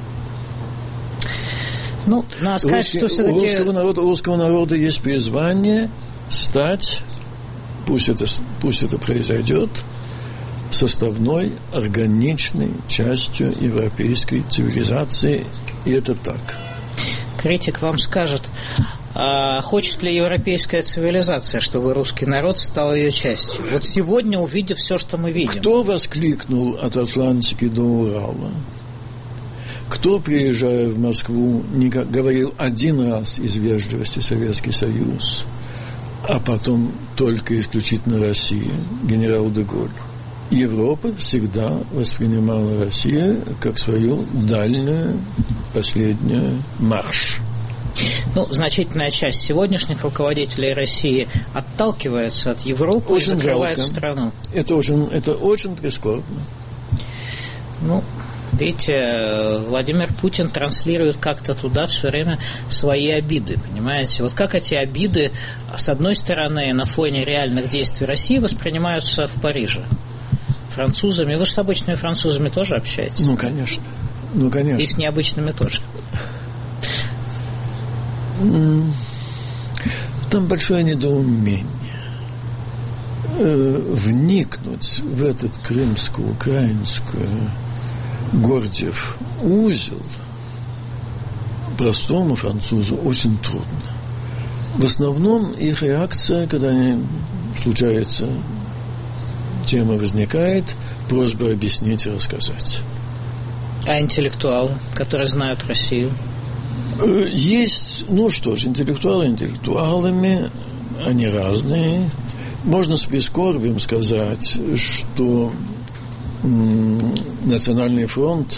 Ну, надо сказать, Русский, что все-таки... У русского народа, у русского народа есть призвание стать, пусть это, пусть это произойдет, составной, органичной частью европейской цивилизации, и это так. Критик вам скажет, а хочет ли европейская цивилизация, чтобы русский народ стал ее частью? Вот сегодня, увидев все, что мы видим. Кто воскликнул от Атлантики до Урала? Кто, приезжая в Москву, не говорил один раз из вежливости Советский Союз, а потом только исключительно Россия, генерал де Голль? Европа всегда воспринимала Россию как свою дальнюю, последнюю марш. Ну, значительная часть сегодняшних руководителей России отталкивается от Европы очень и закрывает жалко. Страну. Это очень, это очень прискорбно. Ну, видите, Владимир Путин транслирует как-то туда все время свои обиды, понимаете? Вот как эти обиды, с одной стороны, на фоне реальных действий России воспринимаются в Париже французами. Вы же с обычными французами тоже общаетесь? Ну, конечно. Ну, конечно. И с необычными тоже. Там большое недоумение. Вникнуть в этот крымско-украинскую Гордиев узел простому французу очень трудно. В основном их реакция, когда они случается, тема возникает, просьба объяснить и рассказать. А интеллектуалы, которые знают Россию? Есть, ну что ж, интеллектуалы интеллектуалами, они разные. Можно с прискорбием сказать, что Национальный фронт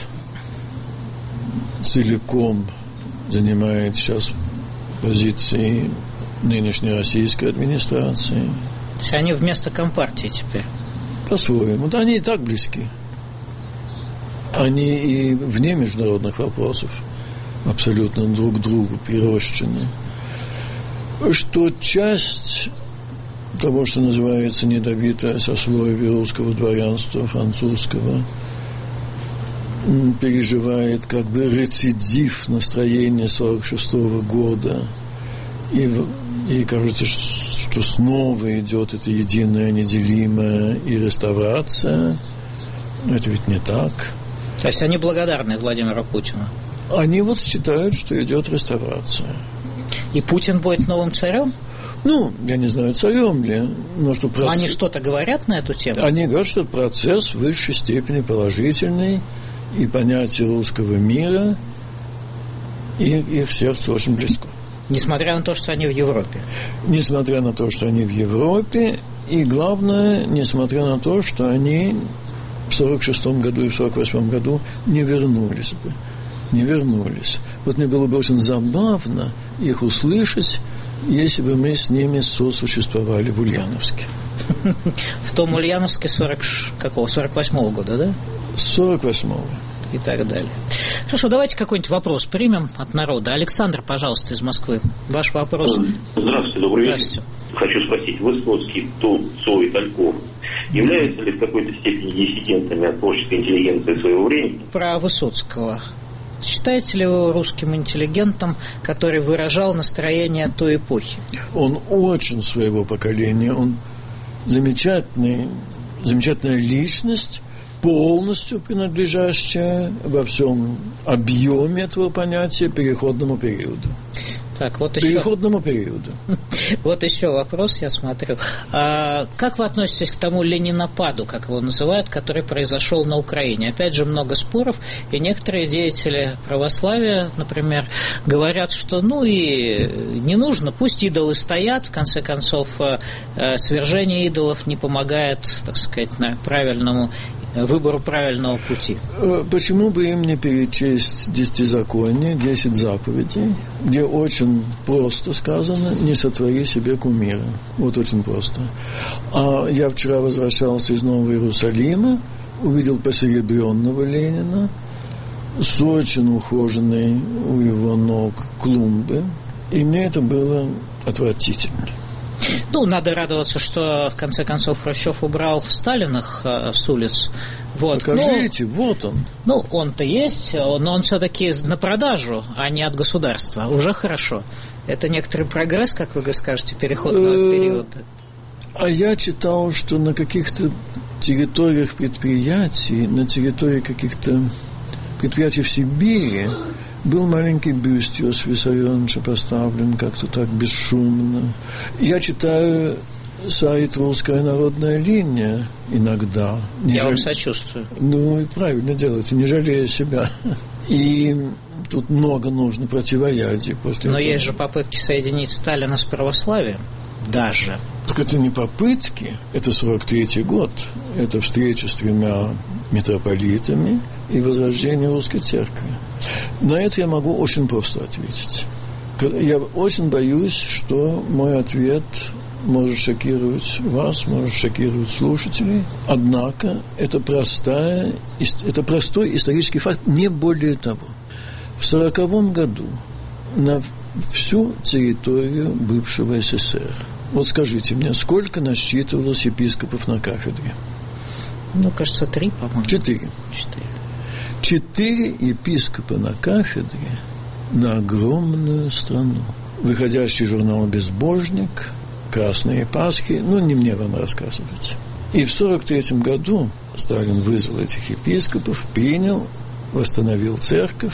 целиком занимает сейчас позиции нынешней российской администрации. То есть они вместо Компартии теперь? По-своему. Да, они и так близки. Они и вне международных вопросов абсолютно друг к другу прирощены. Что часть того, что называется недобитое сословие русского дворянства, французского, переживает как бы рецидив настроения сорок шестого года, и, и кажется, что, что снова идет это единое, неделимое и реставрация. Но это ведь не так. То есть они благодарны Владимиру Путину? Они вот считают, что идет реставрация. И Путин будет новым царем? Ну, я не знаю, царем ли, но что процесс... Они что-то говорят на эту тему? Они говорят, что процесс в высшей степени положительный, и понятие русского мира, и их сердцу очень близко. Несмотря на то, что они в Европе? Несмотря на то, что они в Европе, и главное, несмотря на то, что они в сорок шестом году и в сорок восьмом году не вернулись бы. Не вернулись. Вот мне было бы очень забавно их услышать, если бы мы с ними сосуществовали в Ульяновске. В том Ульяновске сорок, какого, сорок восьмого года, да? сорок восьмого. И так далее. Хорошо, давайте какой-нибудь вопрос примем от народа. Александр, пожалуйста, из Москвы. Ваш вопрос. Здравствуйте, добрый вечер. Хочу спросить, Высоцкий, Цой и Тальков являются ли в какой-то степени диссидентами от творческой интеллигенции своего времени? Про Высоцкого. Считаете ли вы русским интеллигентом, который выражал настроение той эпохи? Он очень своего поколения, он замечательный, замечательная личность, полностью принадлежащая во всем объеме этого понятия переходному периоду. Так, вот переходному еще... периоду. Вот еще вопрос, я смотрю. А как вы относитесь к тому ленинопаду, как его называют, который произошел на Украине? Опять же, много споров, и некоторые деятели православия, например, говорят, что ну и не нужно, пусть идолы стоят, в конце концов, свержение идолов не помогает, так сказать, на правильному выбору правильного пути. Почему бы им не перечесть десятизаконие, десять заповедей, где очень просто сказано: не сотвори себе кумира. Вот очень просто. А я вчера возвращался из Нового Иерусалима, увидел посеребренного Ленина с очень ухоженной у его ног клумбы, и мне это было отвратительно. Ну, надо радоваться, что, в конце концов, Хрущев убрал Сталиных э, с улиц. Вот. Покажите, ну, вот он. Ну, он-то есть, но он все-таки на продажу, а не от государства. Уже хорошо. Это некоторый прогресс, как вы скажете, переходного периода. А я читал, что на каких-то территориях предприятий, на территории каких-то предприятий в Сибири был маленький бюст Иосифа Виссарионовича поставлен как-то так бесшумно. Я читаю сайт «Русская народная линия» иногда. Я жал... вам сочувствую. Ну, и правильно делаете, не жалея себя. И тут много нужно противоядий после Но этого. есть же попытки соединить Сталина с православием. Даже. Так это не попытки, это сорок третий год. Это встреча с тремя митрополитами и возрождение русской церкви. На это я могу очень просто ответить. Я очень боюсь, что мой ответ может шокировать вас, может шокировать слушателей. Однако это, простая, это простой исторический факт, не более того. В сороковом году на всю территорию бывшего СССР, вот скажите мне, сколько насчитывалось епископов на кафедре? Ну, кажется, три, по-моему. Четыре. Четыре. Четыре епископа на кафедре на огромную страну. Выходящий журнал «Безбожник», «Красные Пасхи», ну, не мне вам рассказывать. И в сорок третьем году Сталин вызвал этих епископов, принял, восстановил церковь.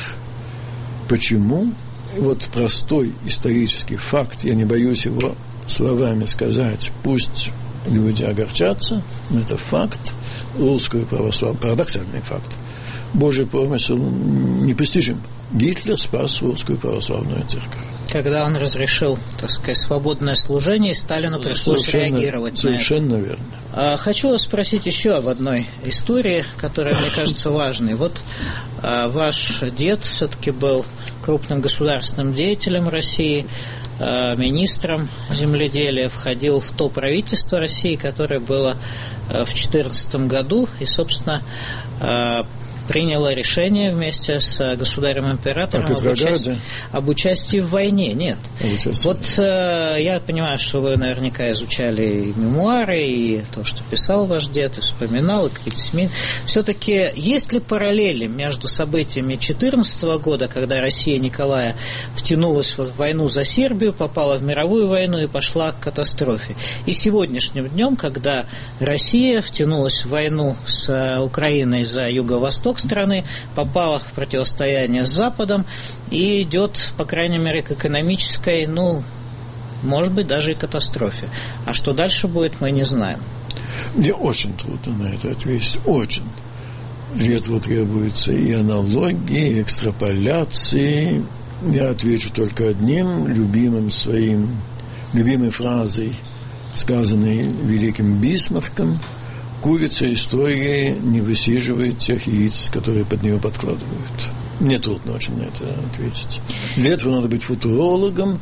Почему? Вот простой исторический факт, я не боюсь его словами сказать, пусть люди огорчатся, но это факт, русскую православную, парадоксальный факт. Божий промысел непостижим. Гитлер спас русскую православную церковь. Когда он разрешил, так сказать, свободное служение, Сталину пришлось совершенно, реагировать совершенно на это. Верно. А, хочу вас спросить еще об одной истории, которая, мне кажется, важной. Вот а, ваш дед все-таки был крупным государственным деятелем России, а, министром земледелия, входил в то правительство России, которое было а, в две тысячи четырнадцатом году, и, собственно, а, приняло решение вместе с государем-императором об участии, об участии в войне. Нет. Вот э, я понимаю, что вы наверняка изучали и мемуары, и то, что писал ваш дед, и вспоминал, и какие-то семьи. Все-таки есть ли параллели между событиями две тысячи четырнадцатого года, когда Россия Николая втянулась в войну за Сербию, попала в мировую войну и пошла к катастрофе, и сегодняшним днем, когда Россия втянулась в войну с Украиной за юго-восток страны, попала в противостояние с Западом и идет, по крайней мере, к экономической, ну, может быть, даже и катастрофе. А что дальше будет, мы не знаем. Мне очень трудно на это ответить. Очень. Для этого требуется и аналогии, и экстраполяции. Я отвечу только одним любимым своим, любимой фразой, сказанной великим Бисмарком: курица истории не высиживает тех яиц, которые под нее подкладывают. Мне трудно очень на это ответить. Для этого надо быть футурологом,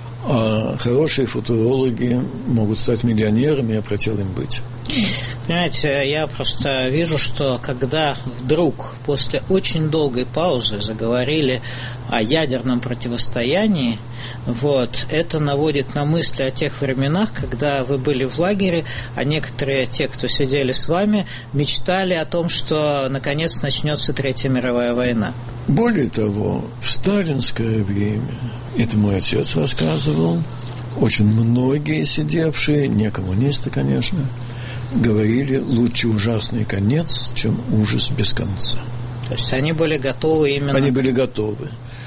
а хорошие футурологи могут стать миллионерами, я хотел им быть. Понимаете, я просто вижу, что когда вдруг после очень долгой паузы заговорили о ядерном противостоянии, вот, это наводит на мысли о тех временах, когда вы были в лагере, а некоторые, те, кто сидели с вами, мечтали о том, что наконец начнется Третья мировая война. Более того, в сталинское время, это мой отец рассказывал, очень многие сидевшие, не коммунисты, конечно, говорили: лучше ужасный конец, чем ужас без конца. То есть они были готовы именно... Они были готовы.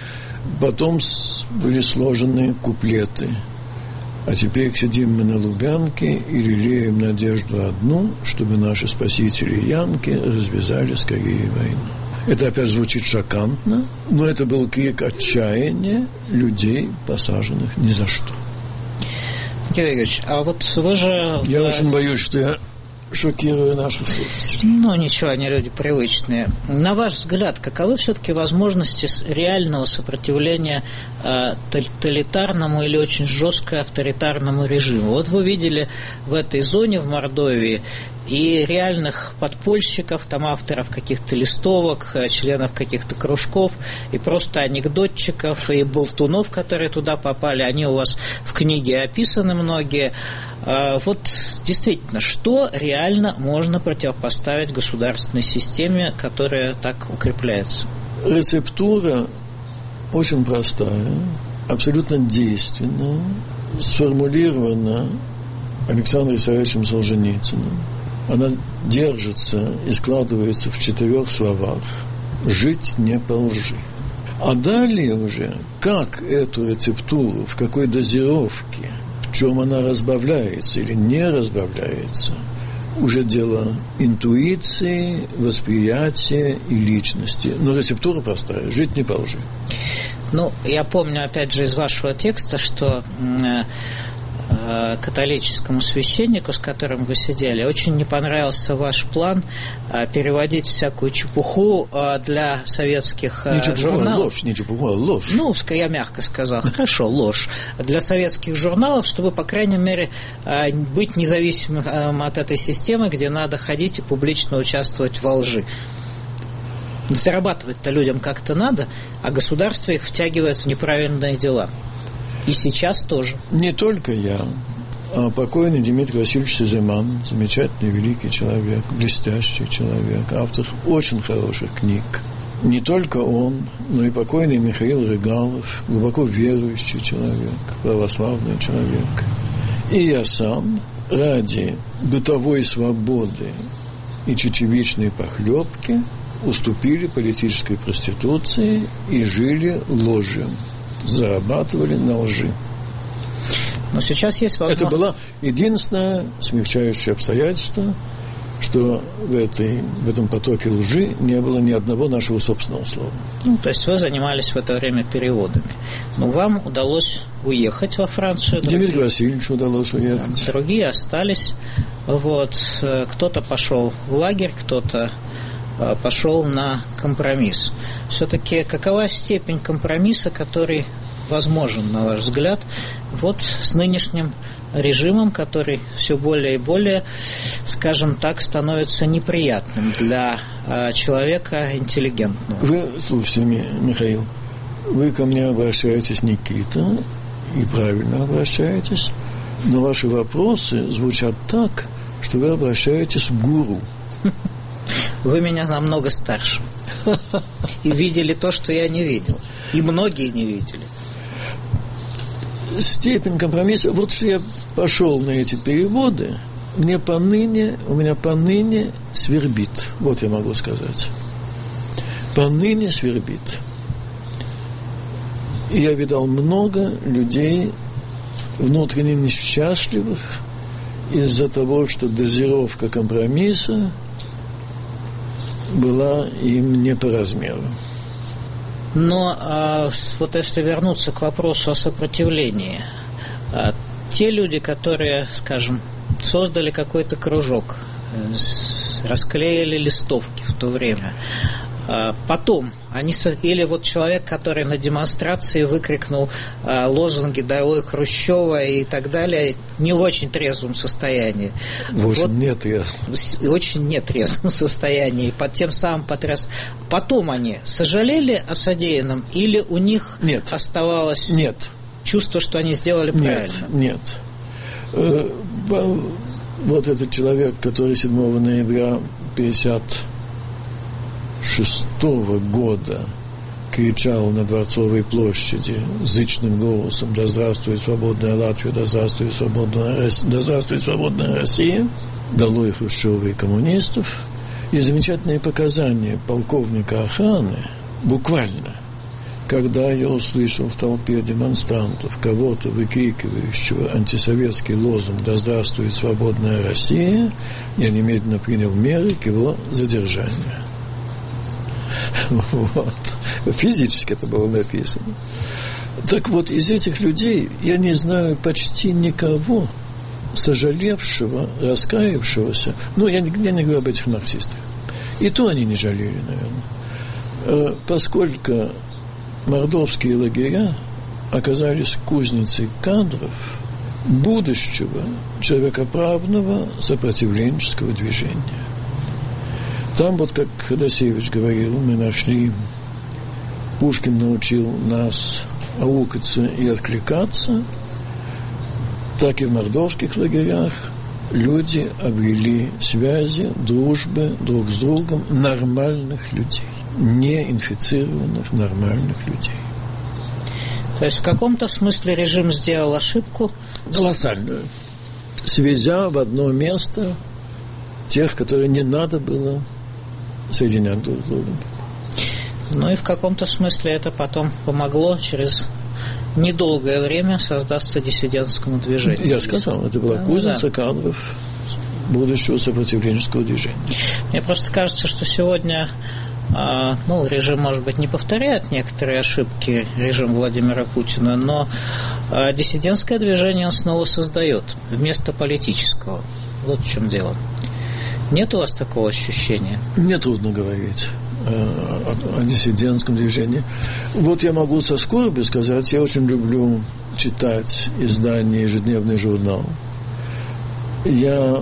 Потом были сложены куплеты. А теперь сидим мы на Лубянке и лелеем надежду одну, чтобы наши спасители янки развязали скорее войну. Это опять звучит шокантно, но это был крик отчаяния людей, посаженных ни за что. Георгий Георгиевич, а вот вы же... Я в... очень боюсь, что я шокирую наших слушателей. Ну, ничего, они люди привычные. На ваш взгляд, каковы все-таки возможности реального сопротивления э, тоталитарному или очень жестко авторитарному режиму? Вот вы видели в этой зоне, в Мордовии, и реальных подпольщиков, там авторов каких-то листовок, членов каких-то кружков, и просто анекдотчиков, и болтунов, которые туда попали, они у вас в книге описаны многие. Вот действительно, что реально можно противопоставить государственной системе, которая так укрепляется? Рецептура очень простая, абсолютно действенная, сформулирована Александром Исаевичем Солженицыным. Она держится и складывается в четырех словах: «Жить не по лжи». А далее уже, как эту рецептуру, в какой дозировке, в чем она разбавляется или не разбавляется, уже дело интуиции, восприятия и личности. Но рецептура простая: жить не по лжи. Ну, я помню, опять же, из вашего текста, что католическому священнику, с которым вы сидели, очень не понравился ваш план переводить всякую чепуху для советских не чепуха, журналов. Ложь, не чепуха, а ложь. Ну, я мягко сказал. Хорошо, ложь. Для советских журналов, чтобы, по крайней мере, быть независимым от этой системы, где надо ходить и публично участвовать во лжи. Зарабатывать-то людям как-то надо, а государство их втягивает в неправильные дела. И сейчас тоже. Не только я, а покойный Дмитрий Васильевич Сиземан, замечательный, великий человек, блестящий человек, автор очень хороших книг. Не только он, но и покойный Михаил Рыгалов, глубоко верующий человек, православный человек. И я сам ради бытовой свободы и чечевичной похлебки уступили политической проституции и жили ложью. Зарабатывали на лжи. Но сейчас есть возможность... Это было единственное смягчающее обстоятельство, что в, этой, в этом потоке лжи не было ни одного нашего собственного слова. Ну, то есть вы занимались в это время переводами. Но вам удалось уехать во Францию. Дмитрию другие... Васильевичу удалось уехать. Другие остались. Вот. Кто-то пошел в лагерь, кто-то пошел на компромисс. Все-таки какова степень компромисса, который возможен, на ваш взгляд, вот с нынешним режимом, который все более и более, скажем так, становится неприятным для человека интеллигентного? Вы, слушайте, Михаил, вы ко мне обращаетесь, Никита, и правильно обращаетесь, но ваши вопросы звучат так, что вы обращаетесь к гуру. Вы меня намного старше. И видели то, что я не видел. И многие не видели. Степень компромисса... Вот что я пошел на эти переводы, мне поныне, у меня поныне свербит. Вот я могу сказать. Поныне свербит. И я видал много людей внутренне несчастливых из-за того, что дозировка компромисса была им не по размеру. Но а, вот если вернуться к вопросу о сопротивлении, а, те люди, которые, скажем, создали какой-то кружок, расклеили листовки в то время, а, потом они, или вот человек, который на демонстрации выкрикнул а, лозунги «Долой Хрущева» и так далее, не в очень трезвом состоянии. В очень вот, нетрезвом. Очень нетрезвом состоянии. Под тем самым потряс. Потом они сожалели о содеянном или у них нет. оставалось нет. чувство, что они сделали нет. правильно? Нет. Вот этот человек, который седьмого ноября пятьдесят шестого года кричал на Дворцовой площади зычным голосом: «Да здравствует свободная Латвия, да здравствует свободная, да здравствует свободная Россия», долой Хрущева и коммунистов. И замечательные показания полковника охраны, буквально, когда я услышал в толпе демонстрантов кого-то выкрикивающего антисоветский лозунг «Да здравствует свободная Россия», я немедленно принял меры к его задержанию. Вот. Физически это было написано. Так вот, из этих людей я не знаю почти никого, сожалевшего, раскаявшегося. Ну, я, я не говорю об этих марксистах. И то они не жалели, наверное. Поскольку мордовские лагеря оказались кузницей кадров будущего человекоправного сопротивленческого движения. Там вот, как Ходосевич говорил, мы нашли, Пушкин научил нас аукаться и откликаться, так и в мордовских лагерях люди обрели связи, дружбы друг с другом нормальных людей, не инфицированных нормальных людей. То есть в каком-то смысле режим сделал ошибку? Колоссальную. Свезя в одно место тех, которые не надо было соединять друг с другом. Ну и в каком-то смысле это потом помогло через недолгое время создаться диссидентскому движению. Я сказал, это была да, кузница да. кадров будущего сопротивленческого движения. Мне просто кажется, что сегодня э, ну, режим, может быть, не повторяет некоторые ошибки режима Владимира Путина, но э, диссидентское движение он снова создает вместо политического. Вот в чем дело. Нет у вас такого ощущения? Мне трудно говорить о, о диссидентском движении. Вот я могу со скорбью сказать, я очень люблю читать издание «Ежедневный журнал». Я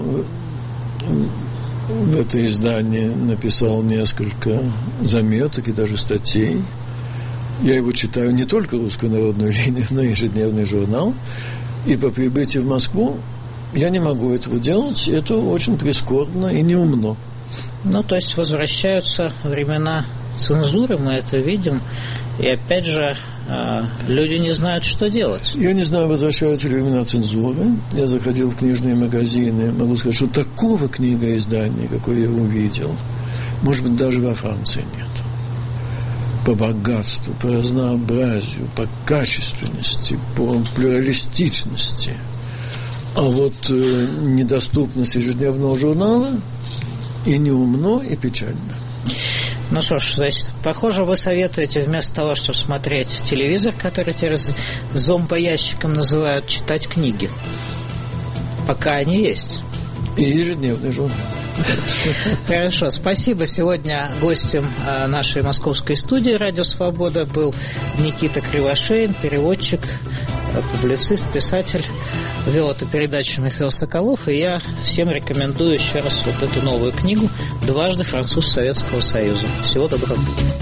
в это издание написал несколько заметок и даже статей. Я его читаю не только «Русскую народную линию», но и «Ежедневный журнал». И по прибытии в Москву я не могу этого делать, это очень прискорбно и неумно. Ну, то есть возвращаются времена цензуры, мы это видим, и опять же люди не знают, что делать. Я не знаю, возвращаются ли времена цензуры. Я заходил в книжные магазины, могу сказать, что такого книгоиздания, какое я увидел, может быть, даже во Франции нет. По богатству, по разнообразию, по качественности, по плюралистичности. А вот э, недоступность ежедневного журнала и неумно, и печально. Ну что ж, значит, похоже, вы советуете вместо того, чтобы смотреть телевизор, который теперь зомбоящиком называют, читать книги. Пока они есть. И ежедневный журнал. Хорошо, спасибо. Сегодня гостем нашей московской студии «Радио Свобода» был Никита Кривошеин, переводчик, публицист, писатель. Вел эту передачу Михаил Соколов, и я всем рекомендую еще раз вот эту новую книгу «Дважды француз Советского Союза». Всего доброго.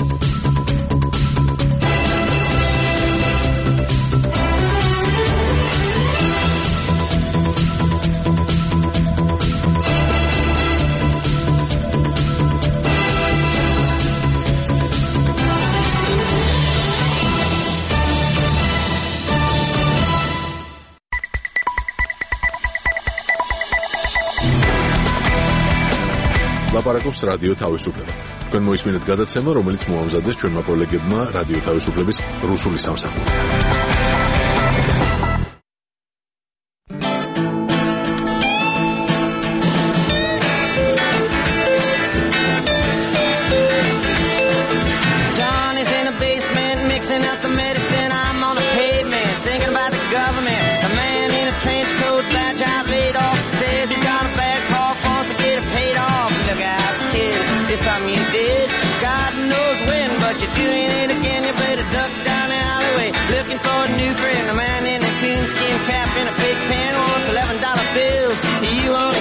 ლაპარაკობს რადიო თავისუფლება. თქვენ მოისმინეთ გადაცემა, რომელიც მოამზადეს ჩვენმა კოლეგებმა რადიო თავისუფლების რუსული სამსახური. Johnny's in the basement mixing up the medicine. I'm on the pavement thinking about the government. The man in a trench coat, bad job laid off, says he's got a bad cough, wants to get it paid off. Look out, kid, it's something you did. God knows when, but you're doing it again. You better duck down the alleyway, looking for a new friend. A man in a coonskin cap and a big pen wants eleven dollar bills. You only